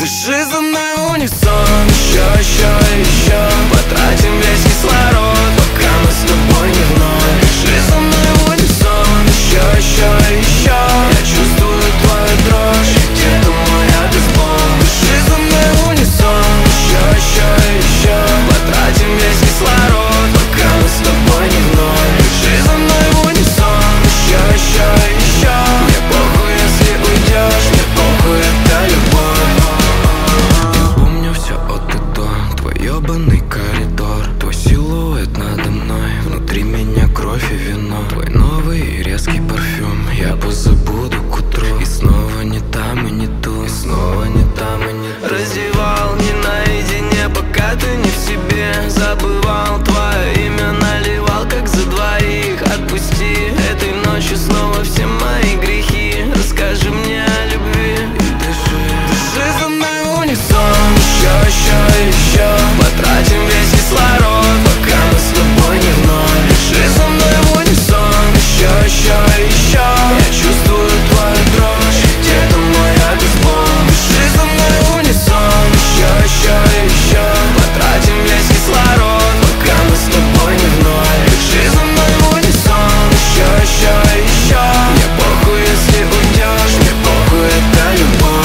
Дыши за мной в унисон. Еще потратим весь кислород, пока мы с тобой не вновь. Дыши за мной в унисон. Еще я чувствую твою дрожь, где-то мой обезбол. Дыши за мной в унисон. Еще потратим весь кислород, пока мы с тобой не вновь. Дыши за мной в унисон. Еще мне похуй, если уйдешь, мне похуй, это любовь. Я помню все от и до, твой ебаный коридор, твой силуэт надо мной, внутри меня кровь и вино, твой новый и резкий парфюм я позабуду к утру. И снова не там и не тут, и снова не там и не тут. Раздевал не наедине, пока ты не в себе. Забывал твое имя, наливал как за двоих. Отпусти, этой ночью снова все мои грехи. Расскажи мне о любви и дыши за мной в унисон. Еще потратим весь кислород, пока мы с тобой не вновь. Дыши за мной в унисон. Еще я чувствую твою дрожь, где-то мой обезбол. Дыши за мной в унисон. Еще потратим весь кислород, пока мы с тобой не вновь. Дыши за мной в унисон. Еще мне похуй, если уйдешь, мне похуй, это любовь.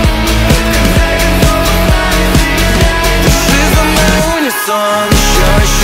Еще